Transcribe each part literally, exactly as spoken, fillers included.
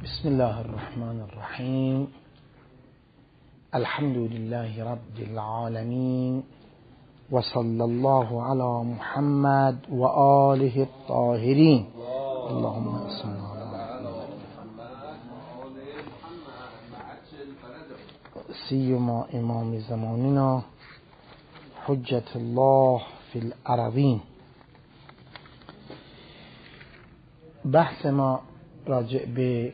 بسم الله الرحمن الرحیم. الحمد لله رب العالمین و صلی الله علی محمد و آله الطاهرین. اللهم صل علی سیما امام زماننا حجت الله فی الارضین. بحث ما راجع به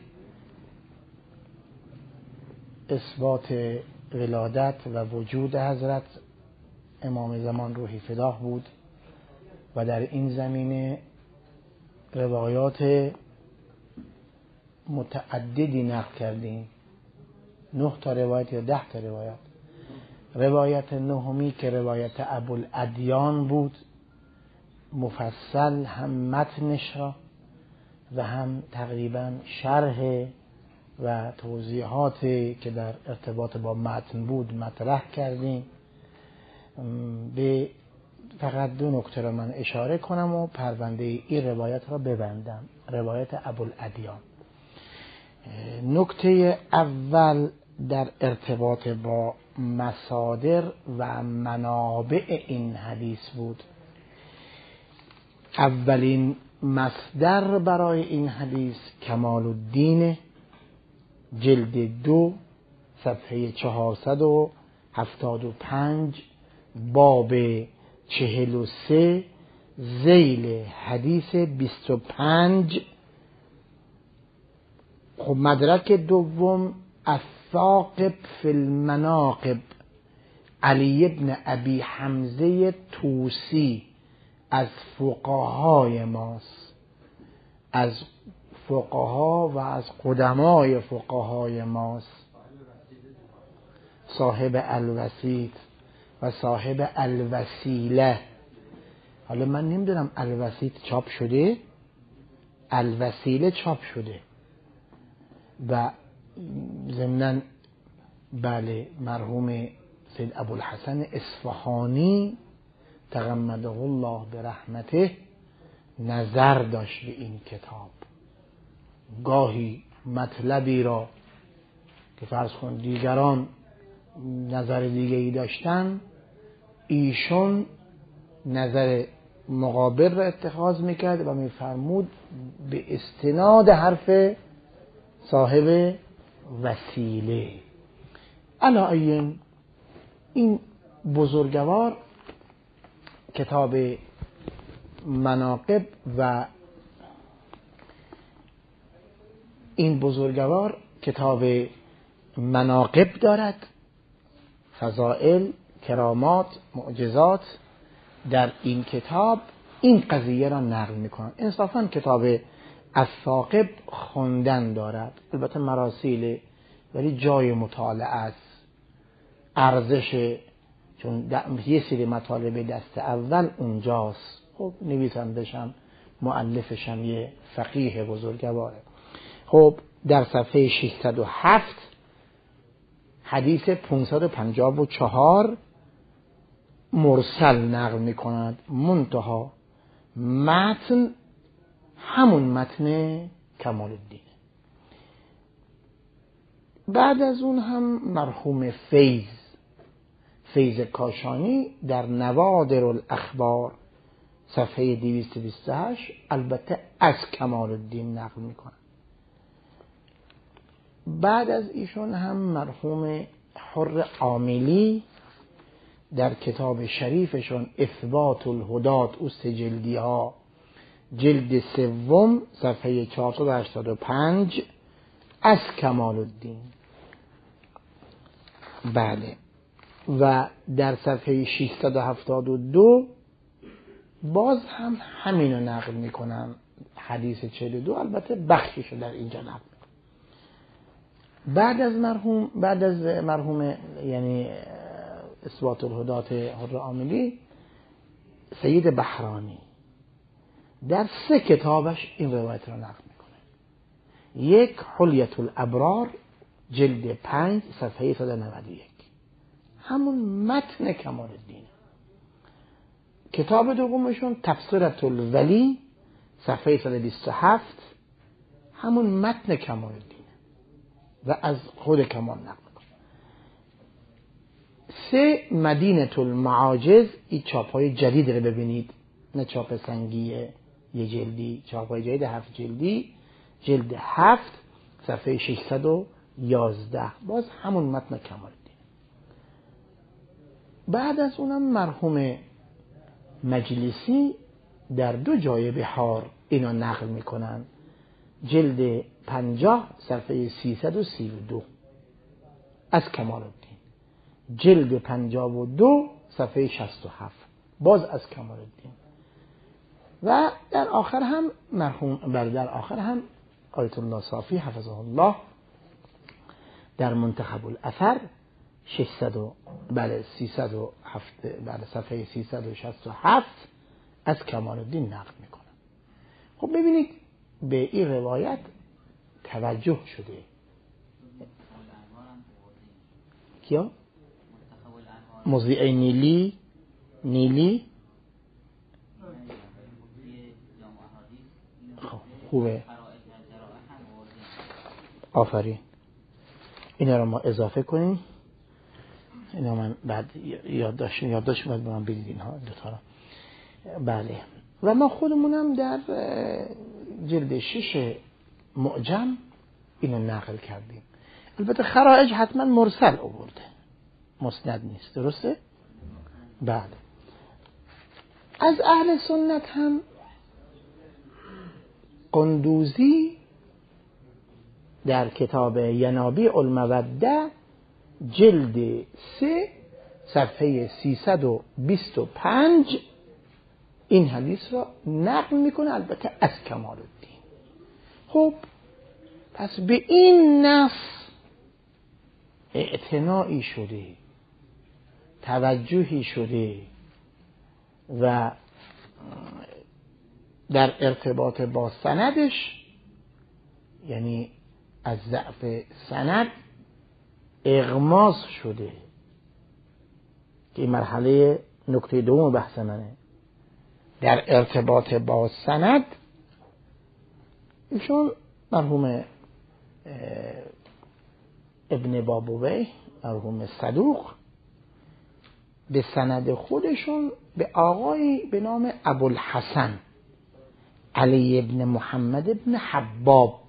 اثبات ولادت و وجود حضرت امام زمان روحی فداه بود و در این زمینه روایات متعددی نقل کردیم. نه تا روایت یا ده تا روایت. روایت نهمی که روایت ابوالادیان بود، مفصل هم متنش را و هم تقریبا شرح و توضیحاتی که در ارتباط با متن بود مطرح کردیم. به فقط دو نکته را من اشاره کنم و پرونده این روایت را ببندم. روایت ابوالادیان. نکته اول در ارتباط با مصادر و منابع این حدیث بود. اولین مصدر برای این حدیث کمال الدین، جلد دو، صفحه چهارصد و هفتاد و پنج، باب چهل و سه، ذیل حدیث بیست و پنج. خب مدرک دوم الثاقب فی المناقب، علی ابن ابی حمزه طوسی از فقهای ماست، از فقها و از قدمای فقهای ماست، صاحب الوسیط و صاحب الوسیله. حالا من نمیدونم الوسیط چاپ شده، الوسیله چاپ شده. و ضمناً بله مرحوم سید ابوالحسن اصفهانی تغمده الله برحمته نظر داشت به این کتاب. گاهی مطلبی را که فرض کن دیگران نظر دیگری داشتن، ایشون نظر مقابل را اتخاذ میکرد و میفرمود به استناد حرف صاحب وسیله. علاوه این بزرگوار کتاب مناقب و این بزرگوار کتاب مناقب دارد، فضائل، کرامات، معجزات. در این کتاب این قضیه را نقل میکنند. انصافاً کتاب الثاقب خوندن دارد، البته مراسیل، ولی جای مطالعه است، ارزش، چون یه سری مطالب دست اول اونجاست. خب نویسندشم مؤلفشم یه فقیه بزرگواره. خب در صفحه ششصد و هفت حدیث پانصد و پنجاه و چهار مرسل نقل می کند، منتها متن همون متن کمال الدین. بعد از اون هم مرحوم فیض فیض کاشانی در نوادر الاخبار صفحه دویست و بیست و هشت البته از کمال الدین نقل می کند. بعد از ایشون هم مرحوم حر عاملی در کتاب شریفشون اثبات الهدات اوست جلدی ها، جلد سوم صفحه چهارصد و هشتاد و پنج از کمال الدین. بله. و در صفحه ششصد و هفتاد و دو باز هم همینو نقل میکنم، حدیث چهل و دو، البته بخشیشو در اینجا نقل میکنم. بعد از مرحوم بعد از مرحوم یعنی اثبات الهدات حر عاملی، سید بحرانی در سه کتابش این روایت را نقل میکنه. یک حلیت الابرار جلد پنج صفحه صد و نود و یک، همون متن کمال الدین. کتاب دومشون تفسیرات الولی صفحه صد و بیست و هفت، همون متن کمال الدین. و از خود کمال نقل میکنه. سه، مدینة المعاجز. این چاپ های جدید رو ببینید، نه چاپ سنگیه یه جلدی، چاپ های جدید هفت جلدی، جلد هفت صفحه ششصد و یازده، باز همون متن کمال الدین. بعد از اونم مرحوم مجلسی در دو جای بحار اینا نقل میکنن، جلد پنجاه صفحه سیصد و سی و دو از کمال الدین، جلد پنجاه و دو صفحه شصت و هفت باز از کمال الدین. و در آخر هم مرحوم بر در آخر هم آیت الله صافی حفظه الله در منتخب الاثر ششصد بله سیصد و هفت بله صفحه سیصد و شصت و هفت از کمال الدین نقل میکنه. خب ببینید به این روایت توجه شده. کیا؟ مضیع نیلی نیلی خوبه، آفرین. اینا رو ما اضافه کنیم. اینا من بعد یادداشت یادداشت باید به من بدید اینها دوتا رو. بله. و ما خودمونم در جلد شش معجم اینو نقل کردیم. البته خرائج حتما مرسل آورده، مسند نیست، درسته؟ بله. از اهل سنت هم قندوزی در کتاب ینابیع الموده جلد سه صفحه سیصد و بیست و پنج این حدیث را نقل میکنه، البته از کمال الدین. خب پس به این نص اعتناعی شده، توجهی شده و در ارتباط با سندش، یعنی از ضعف سند اغماض شده که این مرحله نکته دوم بحث منه. در ارتباط با سند ایشون مرحوم ابن بابویه مرحوم صدوق به سند خودشون به آقایی به نام ابوالحسن علی ابن محمد ابن حباب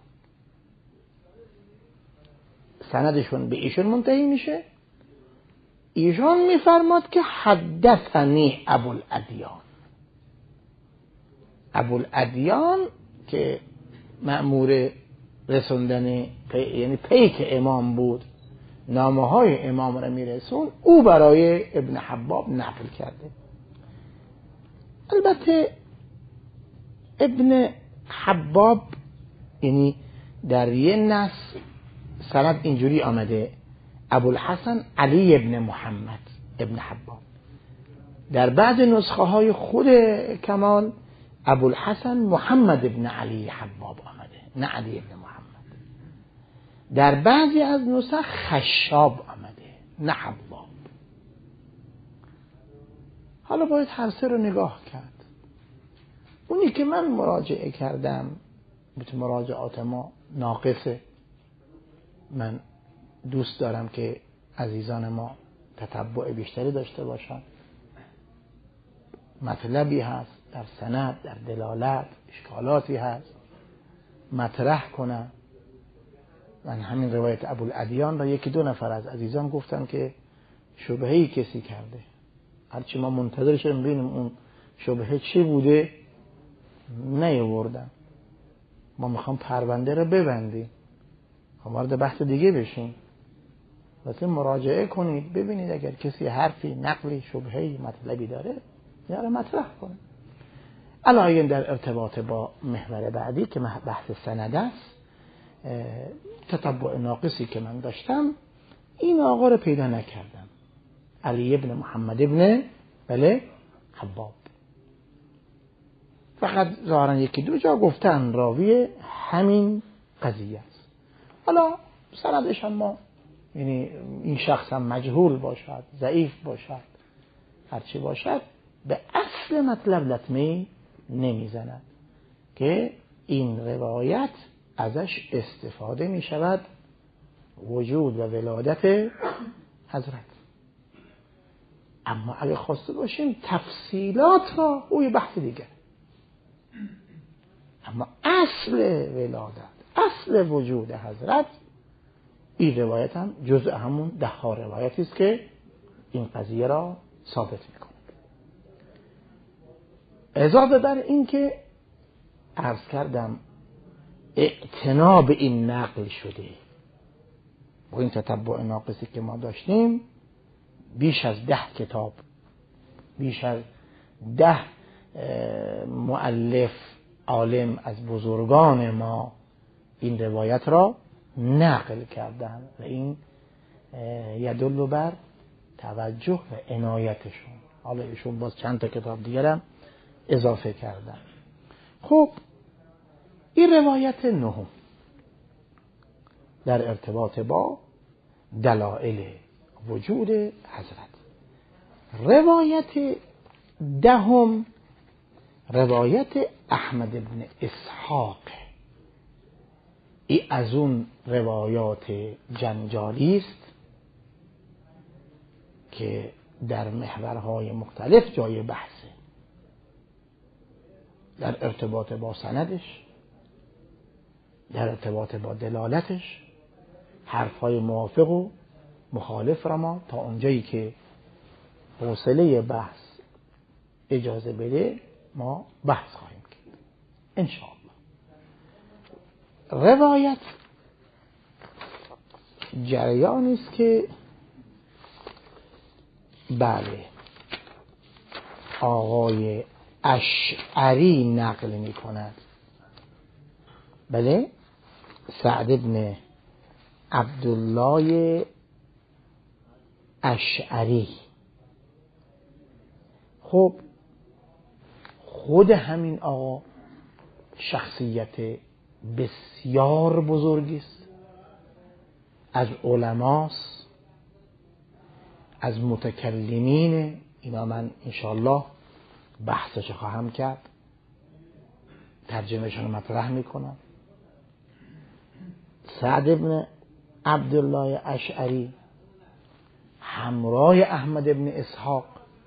سندشون به ایشون منتهی میشه. ایشون میفرماد که حدثنی ابوالادیان. ابوالادیان که مأمور رسوندن پی... یعنی پیک امام بود، نامه های امام را میرسون، او برای ابن حباب نقل کرده. البته ابن حباب یعنی در یه نص سند اینجوری آمده ابوالحسن علی ابن محمد ابن حباب، در بعض نسخه های خود کمال ابوالحسن محمد ابن علی حباب آمده، نه علی ابن محمد. در بعضی از نسخ خشاب آمده، نه حباب. حالا باید هر سه رو نگاه کرد. اونی که من مراجعه کردم مثل مراجعات ما ناقصه. من دوست دارم که عزیزان ما تتبع بیشتری داشته باشن. مطلبی هست در سند، در دلالت، اشکالاتی هست مطرح کنن. من همین روایت ابوالادیان را یکی دو نفر از عزیزان گفتن که شبهه‌ای کسی کرده، هرچی ما منتظر شدیم ببینیم اون شبهه چی بوده نیاوردن. ما میخوام پرونده رو ببندیم، وارد بحث دیگه بشیم. واسه مراجعه کنید ببینید اگر کسی حرفی، نقلی، شبهه‌ای، مطلبی داره یا رو مطرح کنه. علاوه در ارتباط با محور بعدی که بحث سند است، تتبع ناقصی که من داشتم این آقا رو پیدا نکردم، علی ابن محمد ابن بله حباب. فقط ظاهرا یکی دو جا گفتن راوی همین قضیه است. حالا سندش هم ما یعنی این شخص هم مجهول باشد، ضعیف باشد، هرچی باشد، به اصل مطلب لطمه نمیزند که این روایت ازش استفاده می شود وجود و ولادت حضرت. اما اگه خواسته باشیم تفصیلات را اوی بحث دیگه، اما اصل ولادت، اصل وجود حضرت، این روایت هم جزء همون ده ها روایتی است که این قضیه را ثابت میکنه. اضافه بر این که عرض کردم اعتنا به این نقل شده، با این تتبع ناقصی که ما داشتیم بیش از ده کتاب، بیش از ده مؤلف عالم از بزرگان ما این روایت را نقل کردن و این یدل بر توجه و عنایتشون. حالا ایشون باز چند تا کتاب دیگر هم اضافه کردن. خب این روایت نهم در ارتباط با دلائل وجود حضرت. روایت دهم روایت احمد بن اسحاق. این از اون روایات جنجالی است که در محورهای مختلف جای بحثه، در ارتباط با سندش، در ارتباط با دلالتش، حرفهای موافق و مخالف را ما تا اونجایی که حوصله بحث اجازه بده ما بحث خواهیم کرد انشاءالله. روایت جریانی است که بله آقای اشعری نقل می کند. بله سعد بن عبدالله اشعری. خب خود همین آقا شخصیت بسیار بزرگی است، از علماست، از متکلمین. اینا من انشاءالله بحثش خواهم کرد، ترجمهشون مطرح میکنم. سعد بن عبدالله اشعری همراه احمد بن اسحاق.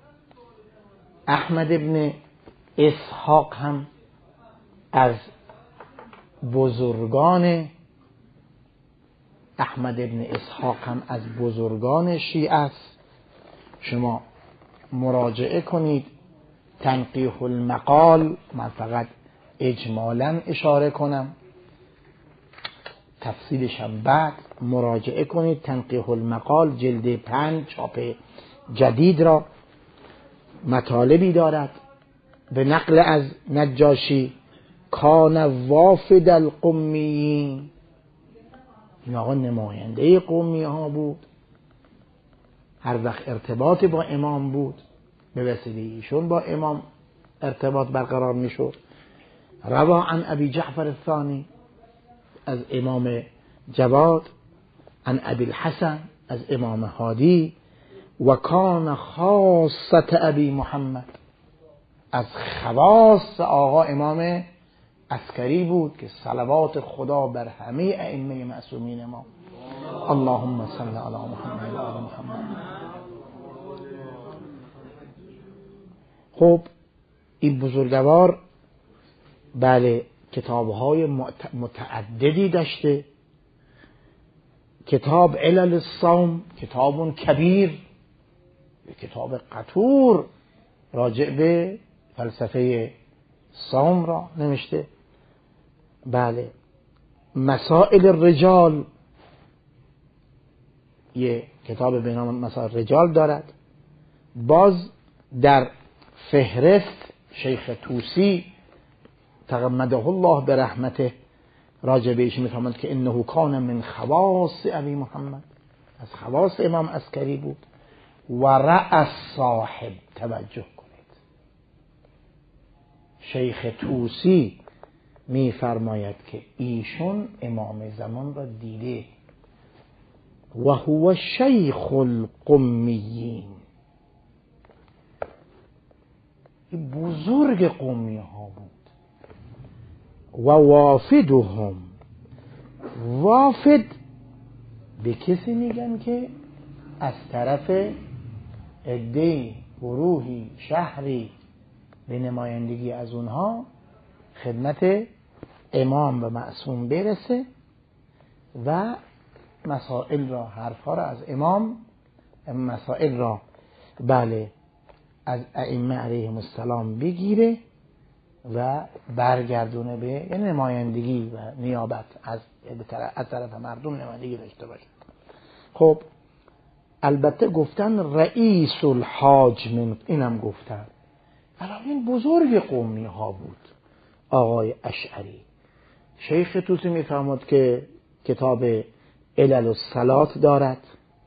احمد بن اسحاق هم از بزرگان احمد بن اسحاق هم از بزرگان شیعه است. شما مراجعه کنید تنقیح المقال، من فقط اجمالاً اشاره کنم، تفصیلش هم بعد مراجعه کنید. تنقیح المقال جلد پنج چاپ جدید را مطالبی دارد به نقل از نجاشی کان وافد القمیین. این آقا نماینده قومی ها بود، هر وقت ارتباط با امام بود به وسیله ایشون با امام ارتباط برقرار میشد. روا عن ابی جعفر الثانی از امام جواد، عن ابی الحسن از امام هادی، و کان خاصة ابی محمد از خواص آقا امام عسکری بود که صلوات خدا بر همه ائمه معصومین ما. اللهم صل علی محمد و آل محمد. خب این بزرگوار بله کتابهای متعددی داشته. کتاب علل الصوم کتاب کبیر، کتاب قطور راجع به فلسفه صوم را نوشته. بله مسائل الرجال یه کتاب به نام مسائل الرجال دارد. باز در فهرست شیخ طوسی تغمده الله به رحمته راجع به ایش میفرماید که انه کان من خواص ابی محمد، از خواص امام عسکری بود. و رأس صاحب، توجه کنید، شیخ طوسی میفرماید که ایشون امام زمان را دیده. و هو شیخ القمیین، بزرگ قومی ها بود. و وافدهم، وافد به کسی میگن که از طرف عده‌ای، گروهی، شهری به نمایندگی از اونها خدمت امام و معصوم برسه و مسائل را، حرفها را از امام، مسائل را بله از ائمه علیهم السلام بگیره و برگردونه به یعنی نمایندگی و نیابت از از طرف مردم نمایندگی داشته باشه. خب البته گفتن رئیس الحاج من، اینم گفتن الان این بزرگ قومی ها بود آقای اشعری. شیخ طوسی میفرماد که کتاب علل الصلات دارد،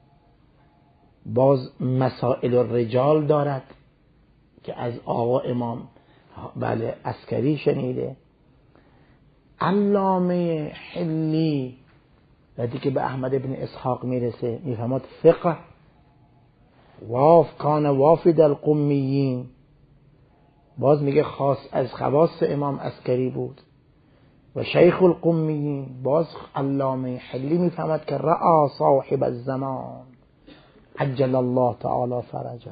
باز مسائل الرجال دارد که از آقا امام بله عسکری شنیده. علامه حلی وقتی که به احمد ابن اسحاق میرسه میفهمد فقه واف کان وافد القمیین، باز میگه خاص از خواص امام عسکری بود. و شیخ القمیین باز علامه حلی میفهمد که رأى صاحب الزمان عجل الله تعالی فرجه.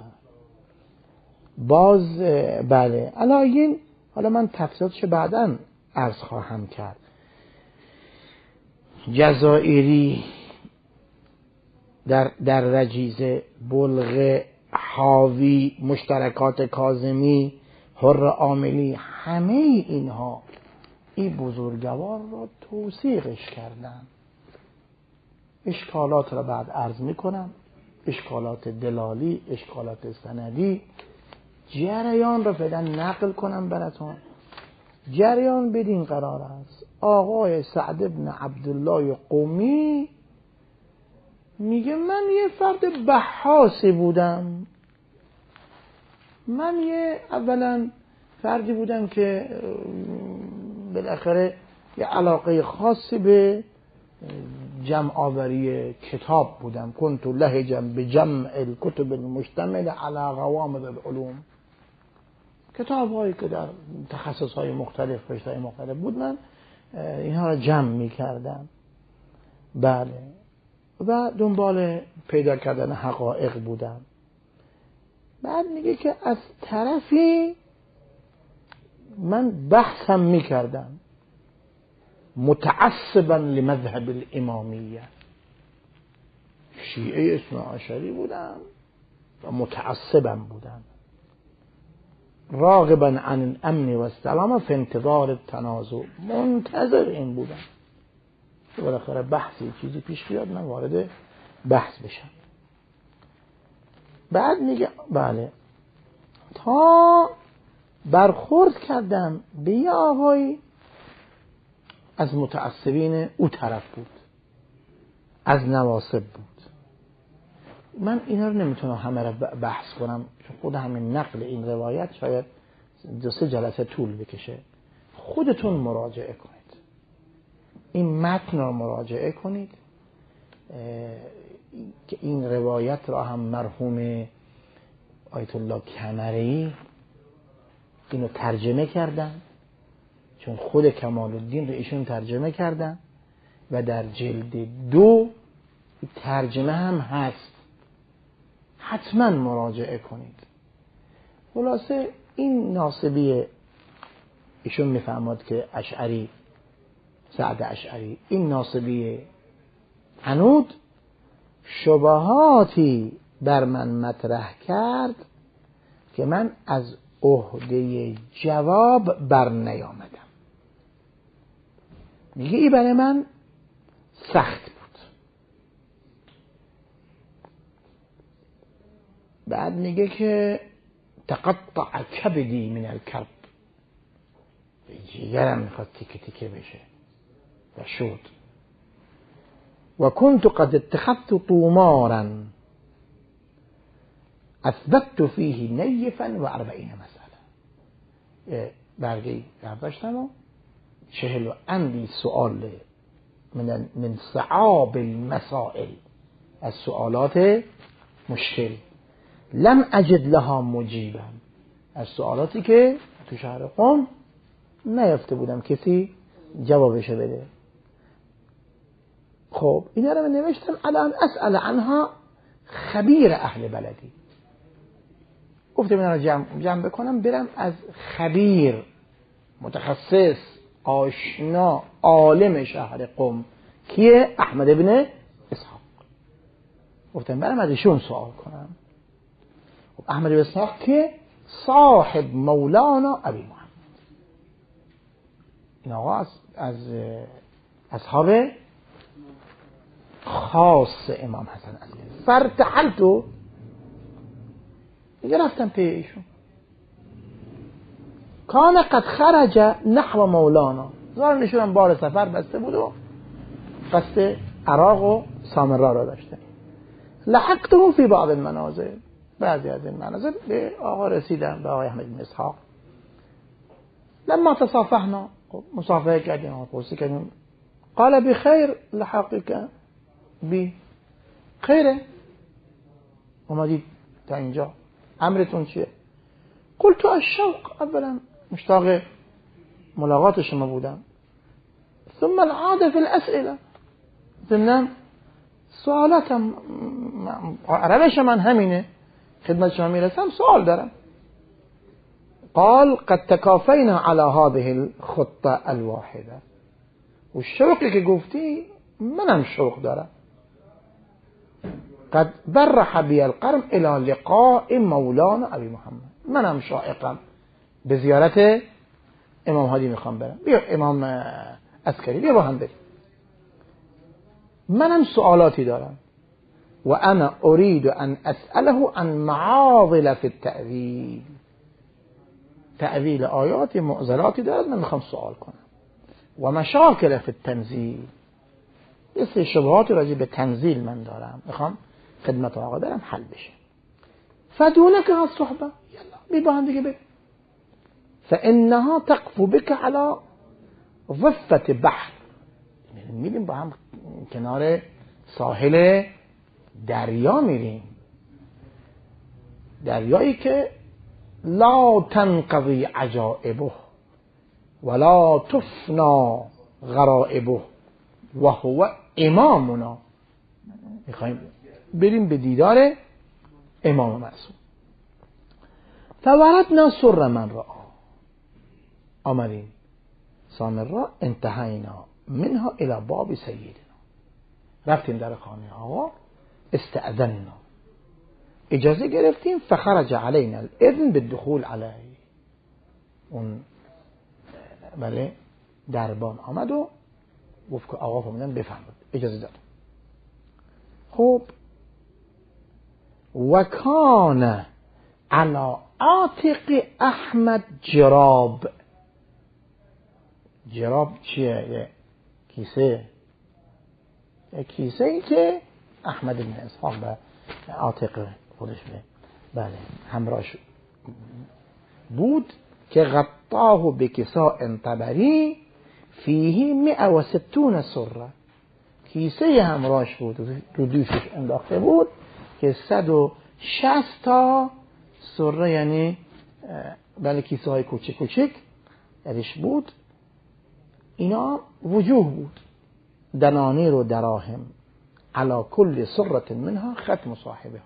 باز بله علایین، حالا من تفصیلاتش بعداً عرض خواهم کرد. جزائری در در رجیزه، بلغ، حاوی، مشترکات کاظمی، حر عاملی، همه اینها این بزرگوار را توثیقش کردن. اشکالات را بعد عرض میکنم، اشکالات دلالی، اشکالات سندی، جریان را فعلا نقل کنم براتون. جریان بدین قرار است آقای سعد ابن عبدالله قمی میگه من یه فرد بحاثی بودم، من یه اولا فردی بودم که بالاخره یه علاقه خاصی به جمع آوری کتاب بودم. كنت لهجا بجمع الكتب المشتمل على غوامض العلوم، کتاب هایی که در تخصص های مختلف، رشته های مختلف بود، من اینها را جمع می کردم. بله و دنبال پیدا کردن حقایق بودم. بعد میگه که از طرفی من بحثم می کردم متعصبا لمذهب الامامیه، شیعه اثنا عشری بودم و متعصبم بودم، راغبا عن الامن و السلام فی انتظار التنازع، منتظر این بودم که بالاخره بحثی چیزی پیش بیاد من وارد بحث بشم. بعد میگه بله تا برخورد کردم به یه آقای از متعصبین او طرف بود، از نواصب بود. من اینا رو نمیتونم همه رو بحث کنم چون خود همین نقل این روایت شاید دو سه جلسه طول بکشه. خودتون مراجعه کنید، این متن رو مراجعه کنید که این روایت را هم مرحوم آیت الله کمری اینو ترجمه کردن، چون خود کمال الدین رو ایشون ترجمه کردن و در جلد دو ترجمه هم هست، حتما مراجعه کنید. خلاصه این ناصبی ایشون میفهمد که اشعری، سعد اشعری، این ناصبی عنود شبهاتی بر من مطرح کرد که من از عهده جواب بر نیامدم. میگه ای برای من سخت بود. بعد میگه که تقطع کبدی من الکرب، جگرم میخواد تیکه تیکه بشه و شد. و كنت قد اتخذت طومارا اثبت فيه نیفا و اربعین مسئله. برگی برداشتم و چهل و اندی سؤال من من صعاب المسائل، از سؤالات مشکل، لم اجد لها مجیبا، از سوالاتی که تو شهر قم نیافته بودم کسی جوابشو بده. خب اینا رو من نوشتم الان اسئله عنها خبیر اهل بلدی. گفتم اینا رو جمع, جمع بکنم برم از خبیر، متخصص، آشنا، عالم شهر قم کیه؟ احمد ابن اسحاق. گفتم برم از ایشون سوال کنم. احمد ابن اسحاق که صاحب مولانا ابی محمد، این آقا از, از اصحاب خاص امام حسن علیه. فرتحلتو، دیگه رفتم پی ایشون. کان قد خرج نحو مولانا، ظاهر نشونم بار سفر بسته بود و قصد عراق و سامرا را داشته. لحقته فی بعض المنازل، بعضی از این منازل به آقا رسیدم، به آقای احمد بن اسحاق. لما تصافحنا، مصافحه کردیم و پرسی کردیم. قال بخیر لحقك بی، خیره اومدید تا اینجا، امرتون چیه؟ قلت الشوق، اولا مشتاق ملاقات شما بودم. ثم العاده فی الاسئله، ضمن سوالاتم روش من همینه، خدمت شما میرسم سوال دارم. قال قد تکافینا على هذه الخطه الواحده، و شوقی که گفتی منم شوق دارم. قد برح بی القرم الى لقاء مولانا ابی محمد، منم شائقم به زیارت امام هادی میخوام برم. بیا امام عسکری، بیا با هم بریم. منم سوالاتی دارم. و انا اريد ان اسأله عن معاضل في التأویل، تأویل آیات معضلاتی دارد، من میخوام سوال کنم. و مشاکل فی التنزیل، یه سری شبهات راجع به تنزیل من دارم، میخوام خدمت آقا برم حل بشه. فدونک از صحبه، یلا بی با هم دیگه بریم. فانها تقف بك على ضفة بحر، میریم با هم کنار ساحل دریا میریم، دریایی که لا تنقضی عجائبه ولا تفنا غرائبه و هو امامنا. میخوایم بریم به دیدار امام معصوم. فوردنا سر من را، آمدیم سامرا، انتهینا منها الى باب سیدنا، رفتیم در خانه آقا، استأذننا، اجازه گرفتیم. فخرج علینا الاذن بالدخول علیه، اون بله دربان آمد و گفت که آقا فرمودن بفرمایید، اجازه داد. خب و کان علی عاتق احمد جراب، جراب چیه؟ یه کیسه، یه کیسه ای که احمد بن اسحاق به عاتق خودش به بله همراهش بود که غطاه به کساء طبری فیه مئة و ستون سره، کیسه همراهش بود رو دوشش انداخته بود که صد و شصت تا سره، یعنی بله کیسه های کوچک کوچک درش بود. اینا وجوه بود، دنانیر و دراهم، علی کل سرة منها ختم صاحبها.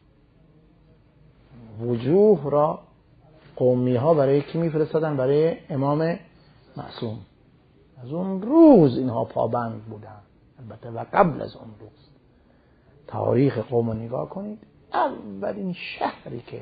وجوه را قومی ها برای کی میفرستادن؟ برای امام معصوم. از اون روز اینها پابند بودن، البته و قبل از اون روز. تاریخ قوم رو نگاه کنید، اولین شهری که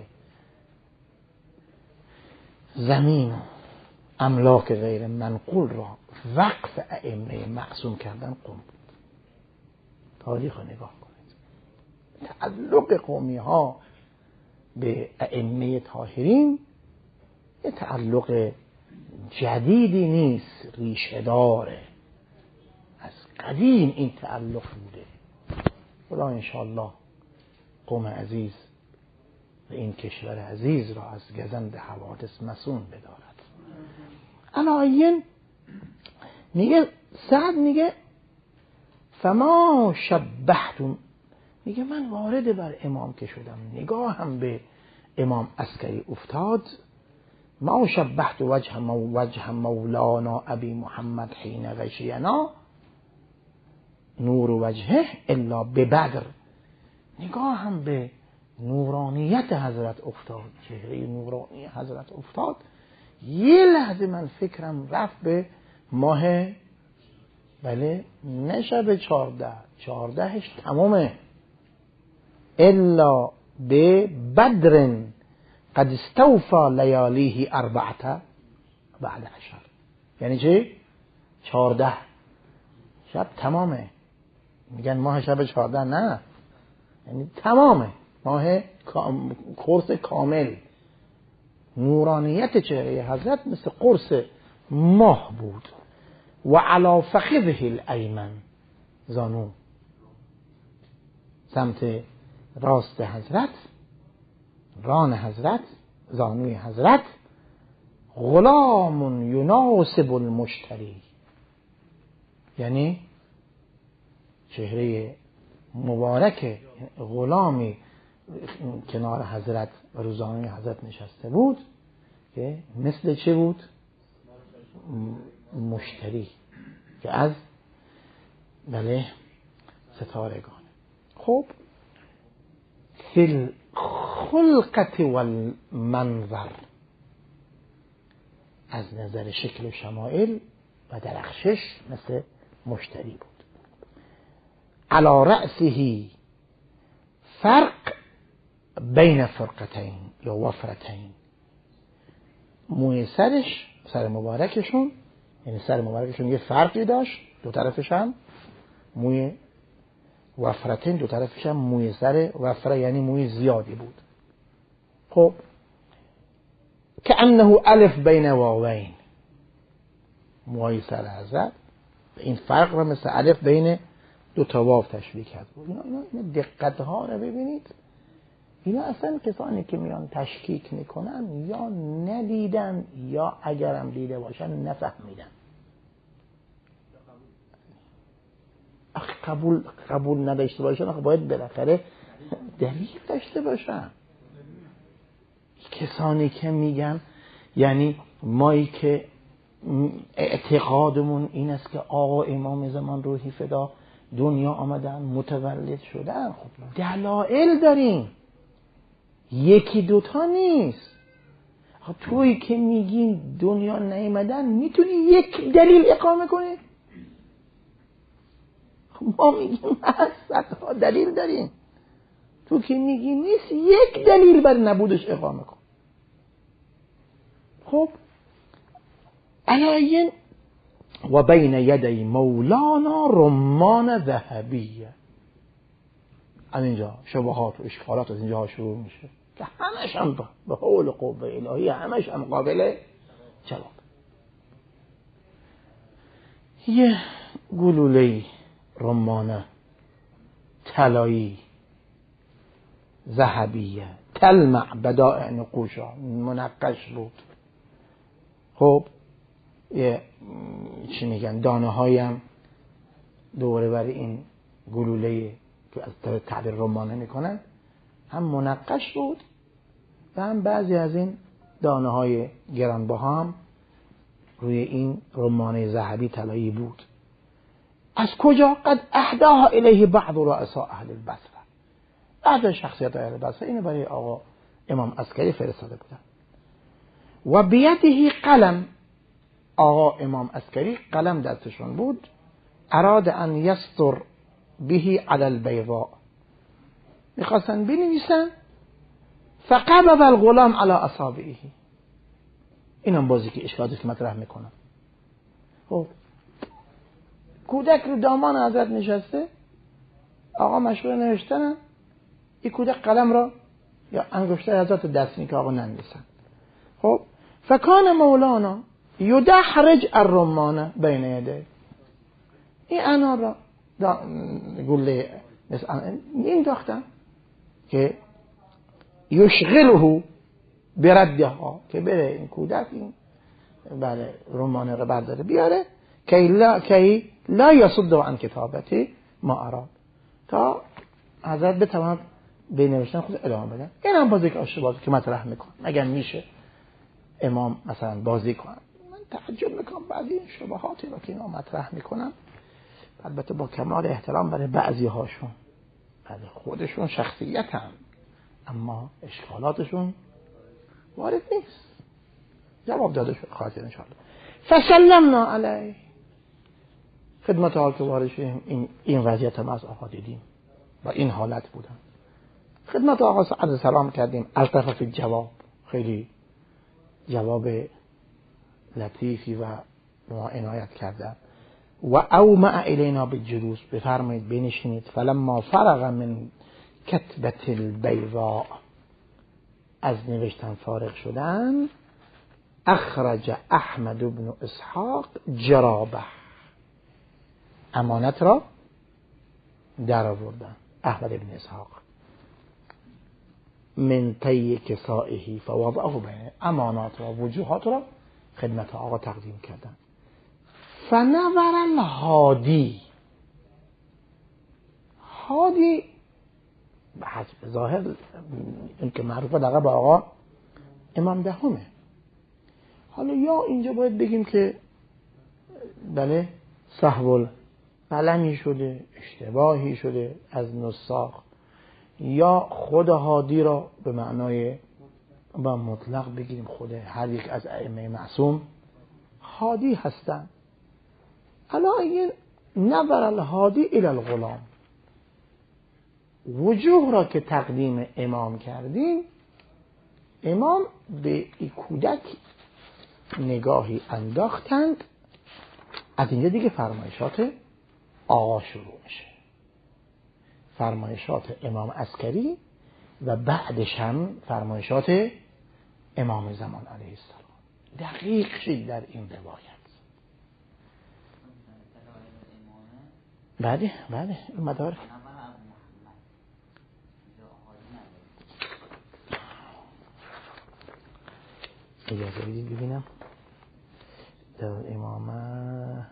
زمین و املاک غیر منقول را وقف ائمه معصوم کردن قوم بود. تاریخ رو نگاه کنید. تعلق قومی ها به ائمه طاهرین یه تعلق جدیدی نیست، ریشه داره، از قدیم این تعلق بوده. خدا انشاءالله قوم عزیز و این کشور عزیز را از گزند حوادث مسون بدارد. علایین میگه سعد میگه فما شبهتون، میگه من وارد بر امام که شدم، نگاه هم به امام عسکری افتاد. ما شبهت وجه وجه مولانا ابی محمد حین غشینا، نور وجهه الا ببدر. نگاه هم به نورانیت حضرت افتاد، چهره نورانی حضرت افتاد. یه لحظه من فکرم رفت به ماه، بله، نه شب چارده، چاردهش تمامه. الا به بدر قد استوفا لیالیه اربعته بعد عشر. یعنی چه؟ چارده شب تمامه. میگن ماه شب چارده، نه، یعنی تمامه ماه قرص کامل. نورانیت چهره حضرت مثل قرص ماه بود. و علی فخذه الایمن، زانو سمت راست حضرت، ران حضرت، زانوی حضرت، غلام یناسب المشتری. یعنی چهره مبارک غلامی کنار حضرت و رو زانوی حضرت نشسته بود که مثل چه بود؟ مشتری که از بله ستارگان. خب فی الخلقت والمنظر، از نظر شکل و شمائل و درخشش مثل مشتری بود. علی رأسه فرق بین فرقتین یا وفرتین، موی سرش، سر مبارکشون، یعنی سر مبارکشون یه فرقی داشت، دو طرفش هم موی، وفرتین دو طرفش هم موی سر، وفره یعنی موی زیادی بود. خب که انه الف بین واوین، موی سر حضرت این فرق رو مثل الف بین دو تا واو تشبیه کرد. اینا, اینا, اینا دقت ها رو ببینید. اینا اصلا کسانی که میان تشکیک میکنن یا ندیدن یا اگرم دیده باشن نفهمیدن. اخ قبول قبول نداشته باشن، اخ باید بالاخره دلیل داشته باشن. کسانی که میگن یعنی مایی که اعتقادمون این است که آقا امام زمان روحی فدا دنیا آمدن، متولد شدن، خب دلایل داریم، یکی دوتا نیست. خب تویی که میگین دنیا نیامدن میتونی یک دلیل اقامه کنی؟ خب ما میگیم صدها دلیل داریم، تو که میگی نیست یک دلیل بر نبودش اقامه کن. خب علاین و بین یدی مولانا رمان ذهبیه. از اینجا شبهات و اشکالات از اینجا شروع میشه که همش هم به حول قوه الهی همش هم قابل جواب. یه گلوله رمانه طلایی ذهبیه تلمع بدائع نقوشا، منقش بود. خب یه چی میگن دانه هایم دوره بر این گلوله که از تعبیر رمانه میکنن هم منقش بود و هم بعضی از این دانه های گرانبها هم روی این رمانه ذهبی طلایی بود. از کجا؟ قد اهداها الیه بعض رؤساء اهل البصره. بعض شخصیت اهل البصره اینو برای آقا امام عسکری فرستاده بودن. و بیده قلم، آقا امام عسکری قلم دستشون بود. اراد ان یستر بهی علی البیضاء، میخواستن بنویسن. فقبض الغلام علی اصابعه. اینم بازی که اشکالاتش مطرح میکنن. خب کودک رو دامان حضرت نشسته، آقا مشغول نوشتن، این کودک قلم را یا انگشتر حضرت دست میکنه، آقا ننویسن. خب فکان مولانا یدحرج الرمان بین یدیه. این انار را گله مثلا این داختن که یشغله بردها، که بره این کودک این بله رمانه رو برداره بیاره که لا که لا یصد عن کتابتی ما اراد، تا حضرت بتواند به نوشتن خود ادامه بدن. این هم بازی که آشبازی که مطرح میکنم. اگر میشه امام مثلا بازی کنن، من تعجب میکنم بعضی این شبهاتی رو که اینا مطرح میکنن البته با کمال احترام برای بعضی هاشون، برای خودشون شخصیت هم، اما اشکالاتشون وارد نیست. جواب داده شد خاطر انشاءالله. فسلمنا علیه، خدمت حال که وارد شدیم این, این وضعیت هم از آقا دیدیم و این حالت بودن. خدمت آقا عرض سلام کردیم، الطف فی الجواب، خیلی جواب لطیفی و ما عنایت کردن. و اومع الینا بالجلوس، بفرمایید بنشینید. فلما فرغ من کتبت البیضاء، از نوشتن فارغ شدن، اخرج احمد بن اسحاق جرابه، امانت را در آوردن. احمد بن اسحاق من طی کسائه فوضعه بین، امانات را وجوهات را خدمت آقا تقدیم کردن. فنظر الهادی، هادی به حسب ظاهر این که معروفه دقیقا به آقا امام دهمه. حالا یا اینجا باید بگیم که بله سهو قلمی شده، اشتباهی شده از نساخ، یا خود هادی را به معنای با مطلق بگیریم خود هر یک از ائمه معصوم هادی هستند. حالا اگه نظر الهادی الی الغلام، وجوه را که تقدیم امام کردیم، امام به این کودک نگاهی انداختند. از اینجا دیگه فرمایشات آقا شروع میشه، فرمایشات امام عسکری و بعدش هم فرمایشات امام زمان علیه السلام. دقیق شد در این روایت. بله بله این مدارک اجازه بدید ببینم در امامه.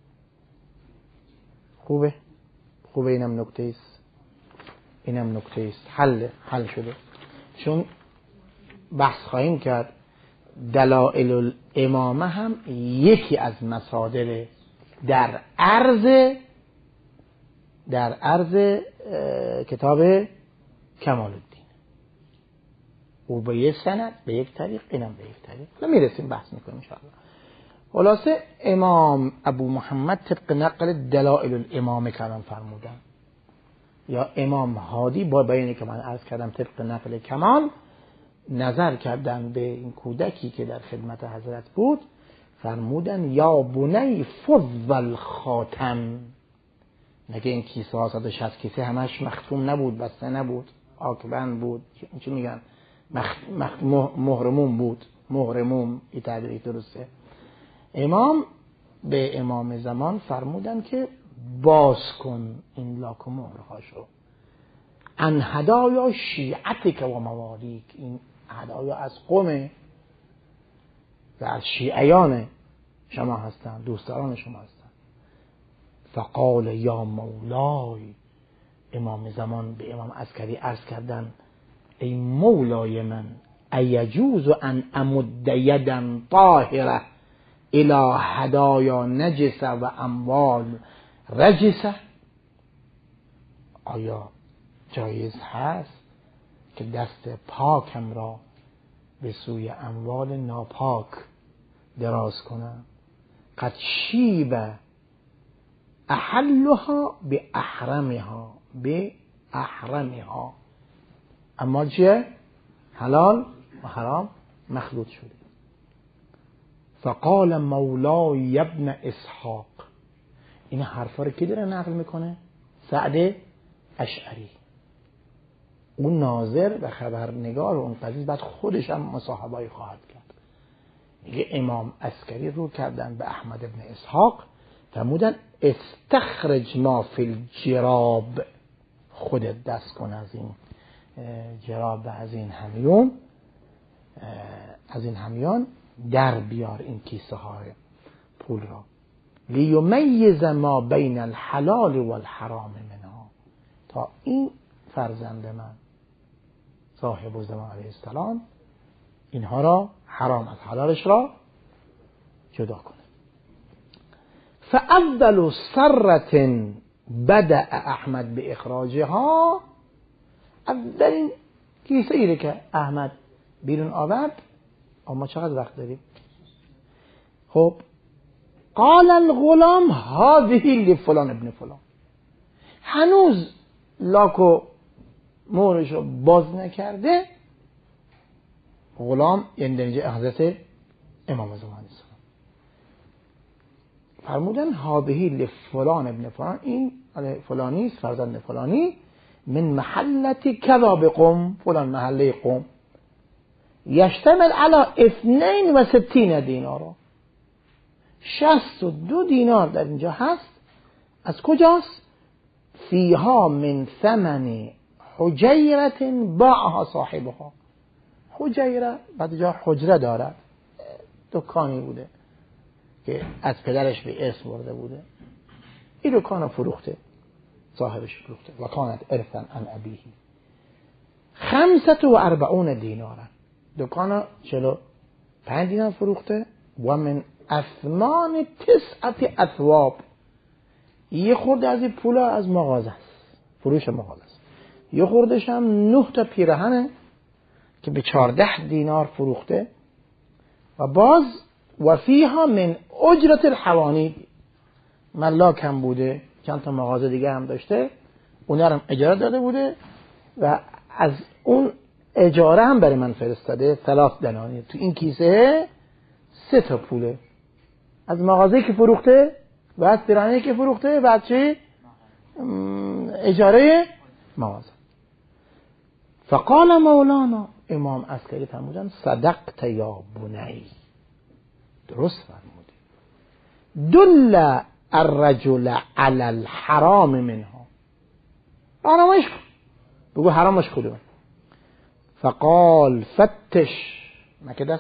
خوبه خوبه اینم نکته است، اینم نکته است، حل حل شده. چون بحث خواهیم کرد دلائل الامامه هم یکی از مصادر در عرض در عرض کتاب کمال الدین، او به یک سند به یک طریق، اینم به یک طریق. حالا میرسیم بحث میکنیم انشاءالله. خلاصه امام ابو محمد طبق نقل دلائل الامامه کلام فرمودن، یا امام هادی با بیانی که من عرض کردم طبق نقل کمال نظر کردن به این کودکی که در خدمت حضرت بود، فرمودن یا بنی فضل خاتم. نگه این کیسه ها صد و شصت کیسه همش مختوم نبود، بسته نبود، آکبند بود، چی میگن مخ... مخ... مهرموم بود، مهرموم، این تعبیری درسته. امام به امام زمان فرمودن که باز کن این لاک و مهرهاشو، ان هدایا شیعتک و موالیک، این هدایا از قوم و از شیعیان شما هستن، دوستداران شما هستن. فقال یا مولای، امام زمان به امام عسکری عرض کردن ای مولای من ایجوز ان امد یدا طاهره الى هدایا نجسه و اموال رجسه، آیا جایز هست که دست پاکم را به سوی اموال ناپاک دراز کنم؟ قد شیب احلها به احرمها، به احرمها، اما چیه؟ حلال و حرام مخلوط شده. فقال مولای ابن اسحاق، این حرفا رو کی داره نقل میکنه؟ سعد اشعری، اون ناظر و خبرنگار اون قضیه، بعد خودش هم مصاحبه‌ای خواهد کرد. میگه امام عسکری رو کردن به احمد ابن اسحاق، فرمودن استخرج ما فی الجراب، خودت دست کن از این جراب، از این همیون، از این همیان در بیار این کیسه های پول را، لیمیز ما بین الحلال و الحرام منها، تا این فرزند من صاحب الزمان علیه السلام اینها را، حرام از حلالش را جدا کنه. فأفضل سرة بدأ احمد به اخراجها، اولین کیسه ایره که احمد بیرون آورد. اما چقدر وقت داریم؟ خب قال الغلام هذه لفلان ابن فلان، هنوز لاکو مورشو باز نکرده غلام، یعنی در اینجا حضرت امام زمان السلام فرمودن هذه لفلان ابن فلان، این فلانی است فرزند فلانی، من محلت کذا بقوم، فلان محله قوم، یشتمل علی اثنین و ستین دینارا، شصت و دو دینار در اینجا هست. از کجاست؟ فیها من ثمن حجیرت باعها صاحبها، حجیره بعد جا حجره داره، دکانی بوده که از پدرش به اسم برده بوده، این دکان فروخته، صاحبش فروخته. و کانت ارثا عن ابیه خمسة و اربعون دینارا، دکان چلو پنج دینار فروخته. و من اثمان تسعت اثواب، یه خورده از این پولا از مغازه است، فروش مغازه است. یه خوردش هم نه تا پیرهنه که به چارده دینار فروخته. و باز و فیها من اجرت الحوانی، ملاک هم بوده، چند تا مغازه دیگه هم داشته، اونا هم اجاره داده بوده و از اون اجاره هم برای من فرستاده ثلاث دنانیر. تو این کیسه سه تا پوله، از مغازه که فروخته، بعد پیرهنی که فروخته، بعد چی؟ اجاره مغازه. فقال مولانا، امام عسکری فرمودن صدقت یا بنی، درست فرمودی. دل الرجل علی الحرام منها، حرامش بگو حرامش کدومه. فقال فتش، ما که